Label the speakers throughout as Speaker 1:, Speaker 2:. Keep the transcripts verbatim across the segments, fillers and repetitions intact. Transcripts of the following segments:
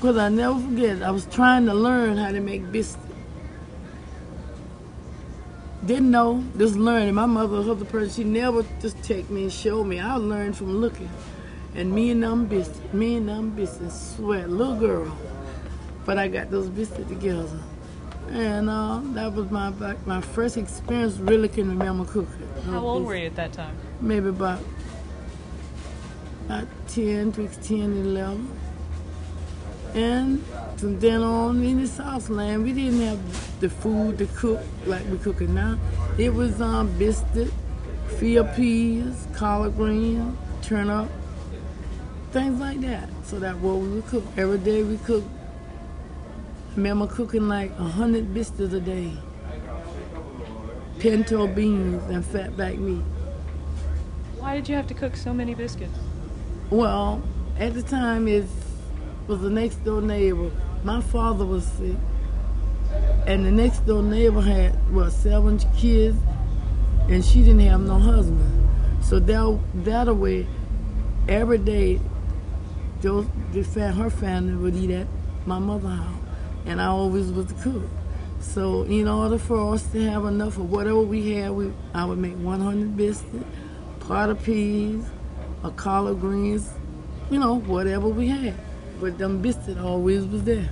Speaker 1: Because I never forget, I was trying to learn how to make biscuit. Didn't know, just learning. My mother was the person, she never just take me and show me. I learned from looking. And me and them biscuits, me and them biscuits, sweat, little girl. But I got those biscuits together. And uh, that was my my first experience really can remember cooking.
Speaker 2: How old were you at that time?
Speaker 1: Maybe about, about ten, between ten and eleven. And from then on in the Southland, we didn't have the food to cook like we cooking now. It was um, biscuit, field peas, collard greens, turnip, things like that. So that's what we would cook. Every day we cook. I remember cooking like a hundred biscuits a day. Pinto beans and fatback meat.
Speaker 2: Why did you have to cook so many biscuits?
Speaker 1: Well, at the time it was the next door neighbor. My father was sick. And the next door neighbor had, what, seven kids, and she didn't have no husband. So that, that way, every day, those, the, her family would eat at my mother's house. And I always was the cook. So in order for us to have enough of whatever we had, we, I would make one hundred biscuits, pot of peas, a collard greens, you know, whatever we had. But them biscuits always was there.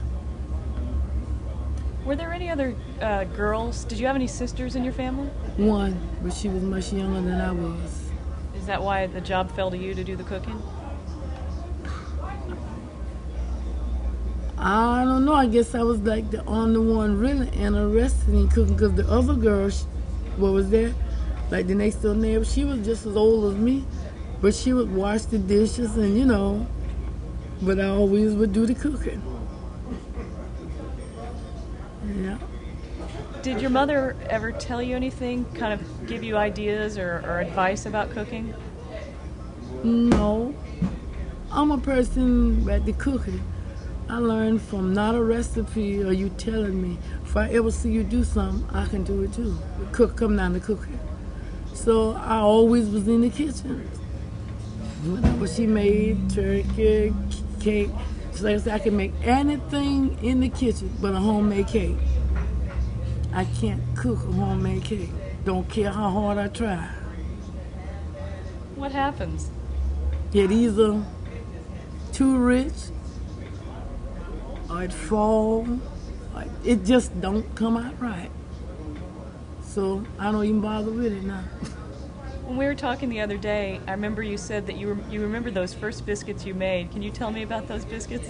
Speaker 2: Were there any other uh, girls? Did you have any sisters in your family?
Speaker 1: One, but she was much younger than I was.
Speaker 2: Is that why the job fell to you to do the cooking?
Speaker 1: I don't know. I guess I was like the only one really interested in cooking because the other girl, what was there, like the next door neighbor, she was just as old as me, but she would wash the dishes and you know, but I always would do the cooking. Yeah.
Speaker 2: Did your mother ever tell you anything, kind of give you ideas or, or advice about cooking?
Speaker 1: No. I'm a person at the cooking. I learned from not a recipe or you telling me. If I ever see you do something, I can do it too. The cook come down to cooking. So I always was in the kitchen. Whatever she made, turkey, cake. So like I said, I can make anything in the kitchen but a homemade cake. I can't cook a homemade cake. Don't care how hard I try.
Speaker 2: What happens?
Speaker 1: It either too rich, or it fall, or it just don't come out right. So I don't even bother with it now.
Speaker 2: When we were talking the other day, I remember you said that you were, you remember those first biscuits you made. Can you tell me about those biscuits?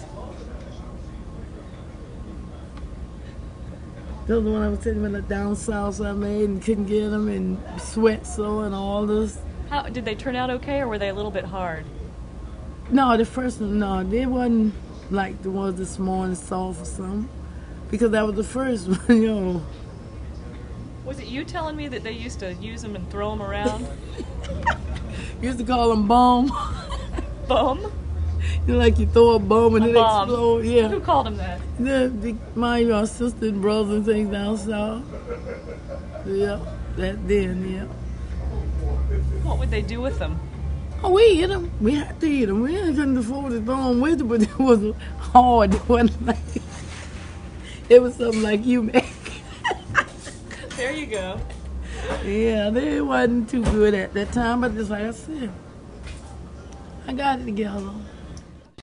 Speaker 1: Those are the one I was telling you about the down south I made and couldn't get them and sweat so and all this.
Speaker 2: How did they turn out okay, or were they a little bit hard?
Speaker 1: No, the first one, no, they wasn't like the ones this morning, soft or something, because that was the first one, you know.
Speaker 2: Was it you telling me that they used to use them and throw them around?
Speaker 1: Used to call them bomb.
Speaker 2: Bomb?
Speaker 1: You know, like you throw a bomb and
Speaker 2: a
Speaker 1: it
Speaker 2: bomb.
Speaker 1: explode. Yeah.
Speaker 2: Who called them that?
Speaker 1: The, the, my uh, sister and brothers and things down south. Yeah, that then, yeah.
Speaker 2: What would they do with them?
Speaker 1: Oh, we eat them. We had to eat them. We couldn't afford to throw them with it, but it was hard. It wasn't like, it was something like you make.
Speaker 2: There you go.
Speaker 1: Yeah, they wasn't too good at that time, but just like I said, I got it together.